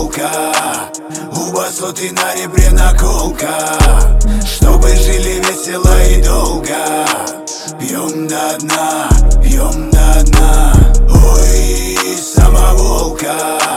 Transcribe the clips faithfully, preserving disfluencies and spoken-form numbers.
самоволка, у басоты на ребре наколка, чтобы жили весело и долго. Пьем до дна, пьем до дна. Ой, самоволка,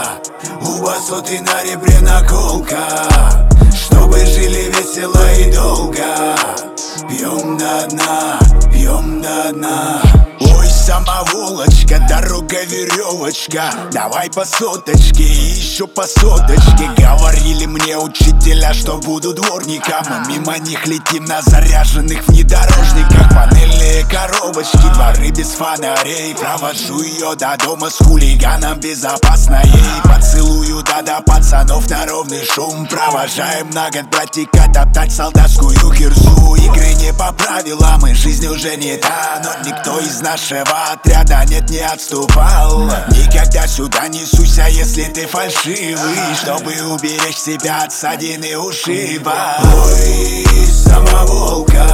у басоты на ребре наколка, чтобы жили весело и долго. Пьем до дна, пьем до дна. Ой, самоволочка, дорога веревочка, давай по соточке и еще по соточке. Говорили мне учителя, что буду дворником, а мимо них летим на заряженных внедорожниках. Панельные коробочки, дворы без фонарей, провожу ее до дома с хулиганом безопасно ей. Поцелую да-да пацанов на ровный шум, провожаем на год братика топтать солдатскую херзу. Игры не по правилам и жизнь уже не та, но никто из нашего отряда нет не отступал. Никогда сюда не суйся, если ты фальшивый, чтобы уберечь себя от ссадин и ушиба. Ой, самоволка,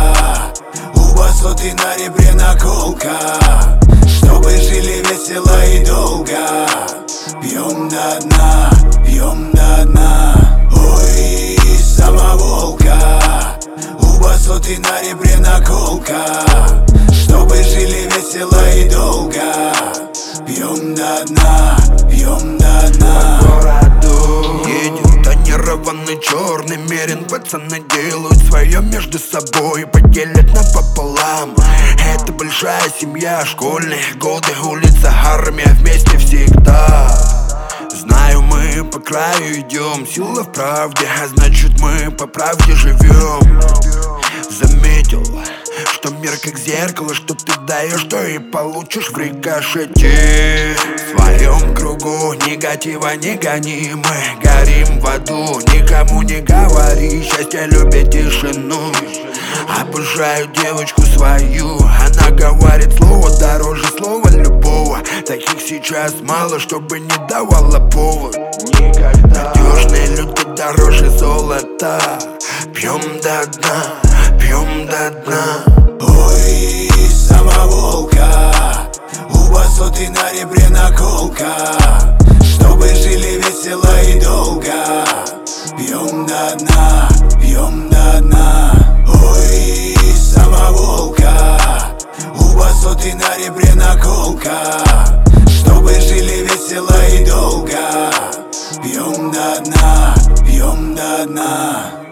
у басоты на ребре наколка, чтобы жили весело и долго. Пьем до дна, пьем до дна. Ой, самоволка, у басоты на ребре наколка, чтобы жили весело и долго. Пьем до дна, пьем до дна. По городу едет тонированный черный мерин. Пацаны делают свое между собой, поделят напополам. Это большая семья, школьные годы, улица, армия, вместе всегда. Знаю, мы по краю идем, сила в правде, а значит мы по правде живем. Заметил, что мир как зеркало, что ты даешь, то и получишь в рикошете. В своем кругу негатива не гони, мы горим в аду. Никому не говори, счастье любит тишину. Обожаю девочку свою, она говорит слово дороже слова любого. Таких сейчас мало, чтобы не давала повод. Надежные люди дороже золота. Пьем до дна, пьем до дна. Ой, самоволка, у басоты на ребре наколка, чтобы жили весело и долго. Пьем до дна, пьем до дна. Ой, самоволка, у басоты на ребре наколка, чтобы жили весело и долго. Пьем до дна, пьем до дна.